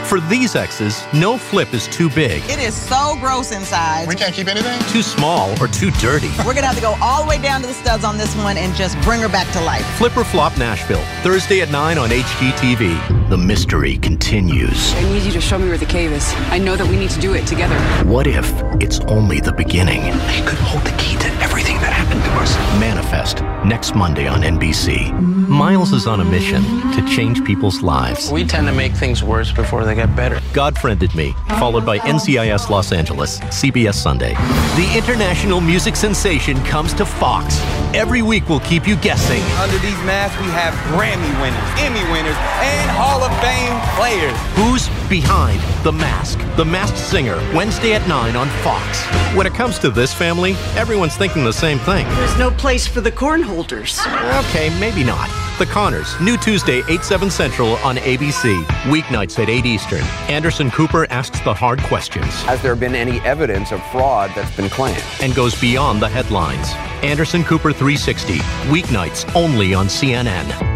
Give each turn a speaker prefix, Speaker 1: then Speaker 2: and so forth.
Speaker 1: For these exes, no flip is too big,
Speaker 2: It is so gross inside.
Speaker 3: We can't keep anything?
Speaker 1: too small, or too dirty.
Speaker 2: We're going to have to go all the way down to the studs on this one and just bring her back to life.
Speaker 1: Flip or Flop Nashville, Thursday at 9 on HGTV. The mystery continues.
Speaker 4: I need you to show me where the cave is. I know that we need to do it together.
Speaker 1: What if it's only the beginning?
Speaker 5: They could hold the key to everything that happened to us.
Speaker 1: Manifest, next Monday on NBC. Miles is on a mission to change people's lives.
Speaker 6: We tend to make things worse before they get better.
Speaker 1: God Friended Me, followed by NCIS Los Angeles, CBS Sunday. The international music sensation comes to Fox. Every week we'll keep you guessing.
Speaker 7: Under these masks, we have Grammy winners, Emmy winners, and Hall of Fame players.
Speaker 1: Who's behind The Mask? The Masked Singer, Wednesday at 9 on Fox. When it comes to this family, everyone's thinking the same thing.
Speaker 8: There's no place for the corn holders.
Speaker 1: Okay, maybe not. The Connors, new Tuesday, 8/7 Central on ABC. Weeknights at 8 Eastern. Anderson Cooper asks the hard questions
Speaker 9: Has there been any evidence of fraud that's been claimed?
Speaker 1: and goes beyond the headlines. Anderson Cooper 360, weeknights only on CNN.